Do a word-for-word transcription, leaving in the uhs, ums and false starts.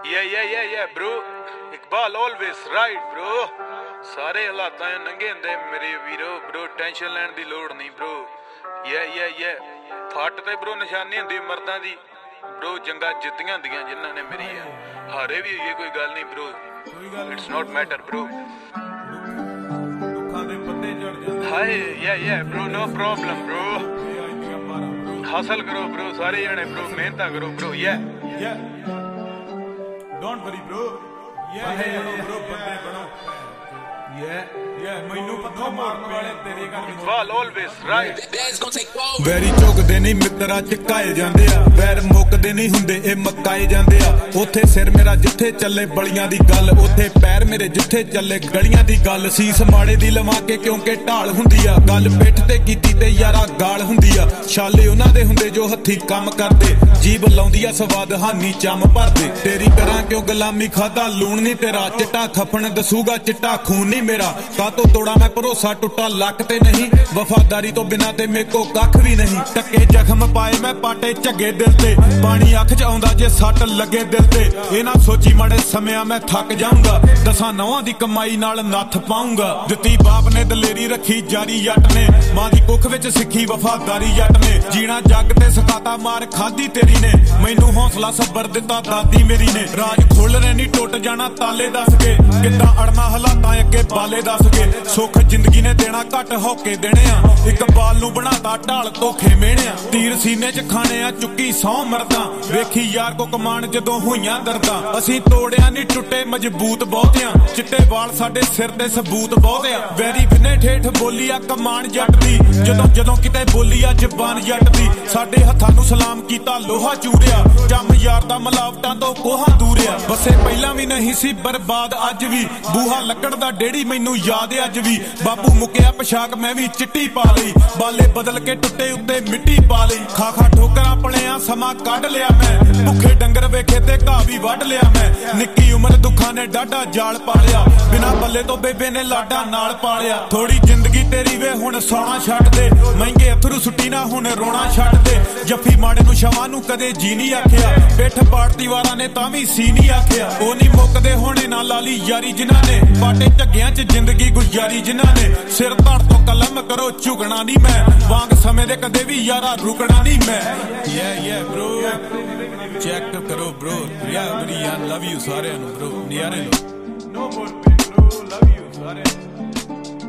Yeah, yeah, yeah, yeah, bro. Iqbal always right, bro. ਸਾਰੇ ਹਾਲਾਤਾਂ ਨੰਗੇ ਹੁੰਦੇ ਮੇਰੇ ਵੀਰੋ bro, ਟੈਨਸ਼ਨ ਲੈਣ ਦੀ ਲੋੜ ਨਹੀਂ bro. Yeah, yeah, yeah. ਫੱਟ ਤੇ bro ਨਿਸ਼ਾਨੀ ਹੁੰਦੀ ਮਰਦਾਂ ਦੀ bro, ਜੰਗਾਂ ਜਿੱਤੀਆਂ ਹੁੰਦੀਆਂ ਜਿਨ੍ਹਾਂ ਨੇ ਮੇਰੀ ਆ ਹਾਰੇ ਵੀ ਇਹ ਕੋਈ ਗੱਲ ਨਹੀਂ bro. It's not matter bro. ਦੁੱਖਾਂ ਦੇ ਪੱਤੇ ਝੜ ਜਾਂਦੇ ਹਾਏ yeah yeah bro, no problem bro. ਹਾਸਲ ਕਰੋ bro, ਸਾਰੇ ਜਣੇ bro, ਮਿਹਨਤਾਂ ਕਰੋ bro. Yeah yeah, don't worry bro. Yeah yeah bro, ਬੰਦੇ ਬਣੋ. Yeah yeah, ਮੈਨੂੰ ਪੱਥੋਂ ਮਾਰਨ ਵਾਲੇ ਤੇਰੇ ਘਰ ਵਿੱਚ ਵਾਲ always right. ਵੈਰੀ ਝੁਕਦੇ ਨਹੀਂ ਮਿੱਤਰਾ ਚਕਾਏ ਜਾਂਦੇ ਆ, ਵੈਰ ਮੁੱਕਦੇ ਨਹੀਂ ਹੁੰਦੇ ਇਹ ਮਕਾਏ ਜਾਂਦੇ ਆ। ਉੱਥੇ ਸਿਰ ਮੇਰਾ ਜਿੱਥੇ ਚੱਲੇ ਬਲੀਆਂ ਦੀ ਗੱਲ, ਉੱਥੇ ਪੈਰ ਮੇਰੇ ਜਿੱਥੇ ਚੱਲੇ ਗਲੀਆਂ ਦੀ ਗੱਲ। ਸੀਸ ਮਾੜੇ ਦੀ ਲਵਾ ਕੇ ਕਿਉਂਕਿ ਢਾਲ ਹੁੰਦੀ ਆ, ਗੱਲ ਪਿੱਠ ਤੇ ਕੀਤੀ ਤੇ ਯਾਰਾ ਗਾਲ ਹੁੰਦੀ ਆ। ਛਾਲੇ ਉਹਨਾਂ ਦੇ ਹੁੰਦੇ ਜੋ ਹੱਥੀ ਕੰਮ ਕਰਦੇ, ਜੀਭ ਲਾਉਂਦੀ ਆ ਸਵਾਦ ਹਾਨੀ ਚੰਮ ਭਰਦੇ। ਤੇਰੀ ਕਰਾਂ ਕਿਉਂ ਗੁਲਾਮੀ, ਖਾਦਾ ਲੂਣ ਨਹੀਂ ਤੇਰਾ, ਚਿੱਟਾ ਖੱਫਣ ਦਸੂਗਾ ਚਿੱਟਾ ਖੂਨ ਨਹੀਂ ਮੇਰਾ। ਕਾਤੋਂ ਤੋੜਾ ਮੈਂ ਭਰੋਸਾ ਟੁੱਟਾ ਲੱਕ ਤੇ ਨਹੀਂ, ਵਫਾਦਾਰੀ ਤੋਂ ਬਿਨਾਂ ਤੇ ਮੇਰੇ ਕੋ ਕੱਖ ਵੀ ਨਹੀਂ। ਟੱਕੇ ਜ਼ਖਮ ਪਾਏ ਮੈਂ ਪਾਟੇ ਝੱਗੇ ਦਿਲ ਤੇ, ਪਾਣੀ ਅੱਖ ਚ ਆਉਂਦਾ ਜੇ ਸੱਟ ਲੱਗੇ ਦਿਲ ਤੇ। ਇਹ ਨਾ ਸੋਚੀ ਮਾੜੇ ਸਮਿਆਂ ਮੈਂ ਥੱਕ ਜਾਊਂਗਾ, ਦਸਾਂ ਨੌਆਂ ਦੀ ਕਮਾਈ ਨਾਲ ਨੱਥ ਪਾਊਂਗਾ। ਦਿੱਤੀ ਬਾਪ ਨੇ ਦਲੇਰੀ ਰੱਖੀ ਜਾਰੀ ਜੱਟ ਨੇ, ਮਾਂ ਦੀ ਕੁੱਖ ਵਿੱਚ ਸਿੱਖੀ ਵਫਾਦਾਰੀ ਜੱਟ ਨੇ। ਜੀਣਾ ਜੱਗ ਤੇ ਸਕਾਤਾ ਮਾਰ ਖਾਦੀ ਤੇਰੀ ਨੇ, ਮੈਨੂੰ ਹੌਸਲਾ ਸਬਰ ਦਿੱਤਾ ਦਾਦੀ ਮੇਰੀ ਨੇ। ਰਾਜ ਖੁੱਲ ਰਹੇ ਨਹੀਂ ਟੁੱਟ ਜਾਣਾ ਤਾਲੇ ਦੱਸ ਕੇ, ਕਿੱਦਾਂ ਅੜਨਾ ਹਾਲਾਤਾਂ ਅੱਗੇ ਬਾਲੇ ਦੱਸ ਕੇ। ਸੁੱਖ ਜ਼ਿੰਦਗੀ ਨੇ ਦੇਣਾ ਘੱਟ ਹੌਕੇ ਦੇਣੇ ਆ, ਇੱਕ ਬਾਲ ਨੂੰ ਬਣਾਤਾ ਢਾਲ ਧੋਖੇ ਮਿਹਣਿਆ। ਤੀਰ ਸੀਨੇ ਚ ਖਾਣੇ ਆ ਚੁੱਕੀ ਸੌ ਮਰਦਾਂ, ਵੇਖੀ ਯਾਰ ਕੋ ਕਮਾਨ ਜਦੋਂ ਹੋਈਆਂ ਦਰਦਾਂ। ਅਸੀਂ ਤੋੜਿਆ ਨਹੀਂ ਟੁੱਟੇ ਮਜ਼ਬੂਤ ਬਹੁਤਿਆਂ, ਚਿੱਟੇ ਵਾਲ ਸਾਡੇ ਸਿਰ ਤੇ ਸਬੂਤ ਬਹੁਤ ਆ। ਵੈਰੀ ਵਿਨੇ ਠੇਠ ਬੋਲੀ ਆ ਕਮਾਨ ਜੱਟ ਦੀ, ਜਦੋਂ ਜਦੋਂ ਕਿਤੇ ਬੋਲੀ ਆ ਜ਼ਬਾਨ ਜੱਟ ਦੀ। ਸਾਡੇ ਹੱਥਾਂ ਨੂੰ ਸਲਾਮ ਕੀਤਾ ਲੋਹਾ ਚੂਰਿਆ, ਜੰਮ ਯਾਰ ਦਾ ਮਿਲਾਵਟਾਂ ਤੋਂ ਕੋਹਾ ਦੂਰਿਆ। ਬਸੇ ਪਹਿਲਾਂ ਵੀ ਨਹੀਂ ਸੀ ਬਰਬਾਦ ਅੱਜ ਵੀ, ਬੂਹਾ ਲੱਕੜ ਦਾ ਡੇੜੀ ਮੈਨੂੰ ਯਾਦ ਅੱਜ ਵੀ। ਬਾਪੂ ਮੁੱਕਿਆ ਪੋਸ਼ਾਕ ਮੈਂ ਵੀ ਚਿੱਟੀ ਪਾ ਲਈ, ਬਾਲੇ ਬਦਲ ਕੇ ਟੁੱਟੇ ਉੱਤੇ ਮਿੱਟੀ ਪਾ ਲਈ। ਖਾ ਖਾ ਠੋਕਰਾਂ ਪਲਿਆ ਸਮਾਂ ਕੱਢ ਲਿਆ ਮੈਂ, ਭੁੱਖੇ ਡੰਗਰ ਵੇਖੇ ਤੇ ਘਾਹ ਵੀ ਵੱਢ ਲਿਆ ਮੈਂ। ਨਿੱਕੀ ਉਮਰ ਦੁੱਖਾਂ ਨੇ ਡਾਢਾ ਜਾਲ ਪਾਲਿਆ, ਬਿਨਾਂ ਬੱਲੇ ਤੋਂ ਬੇਬੇ ਨੇ ਲਾਡਾ ਨਾਲ ਪਾਲਿਆ। ਥੋੜੀ ਜ਼ਿੰਦਗੀ ਤੇਰੀ ਵੇ ਹੁਣ ਸੌਣਾ ਛੱਡ ਦੇ, ਮਹਿੰਗੇ ਅਥਰੂ ਸੁੱਟੀ ਨਾ ਹੁਣ ਰੋਣਾ ਛੱਡ ਦੇ। ਜੱਫੀ ਮਾੜੇ ਨੂੰ ਸ਼ਵਾਂ ਨੂੰ ਕਦੇ ਜੀ ਨਹੀਂ ਆਖਿਆ, ਪਿੱਠ ਪਾੜਤੀ ਵਾਰਾਂ ਨੇ ਤਾਂ ਵੀ ਸੀ ਨਹੀਂ ਆਖਿਆ। ਉਹ ਨਹੀਂ ਮੁੱਕਦੇ ਹੋਣੇ ਨਾ ਲਾਲੀ ਯਾਰੀ ਜਿਨ੍ਹਾਂ ਨੇ, ਪਾਟੇ ਝੱਗਿਆਂ ਚ ਜ਼ਿੰਦਗੀ ਗੁਜ਼ਾਰੀ ਜਿਨ੍ਹਾਂ ਨੇ। ਸਿਰ ਧੜ ਤੋਂ ਕਲਮ ਕਰੋ ਝੁਕਣਾ ਨਹੀਂ ਮੈਂ, ਵਾਂਗ ਸਮੇਂ ਦੇ ਕਦੇ ਵੀ ਯਾਰਾ ਰੁਕਣਾ ਨਹੀਂ ਮੈਂ। Yeah yeah bro, ਚੈੱਕ ਕਰੋ bro, yeah ਬਰੀਆ ਲਵ ਯੂ ਸਾਰਿਆਂ ਨੂੰ bro, ਨਿਆਰੇ low. No more pain bro, love you ਸਾਰਿਆਂ ਨੂੰ।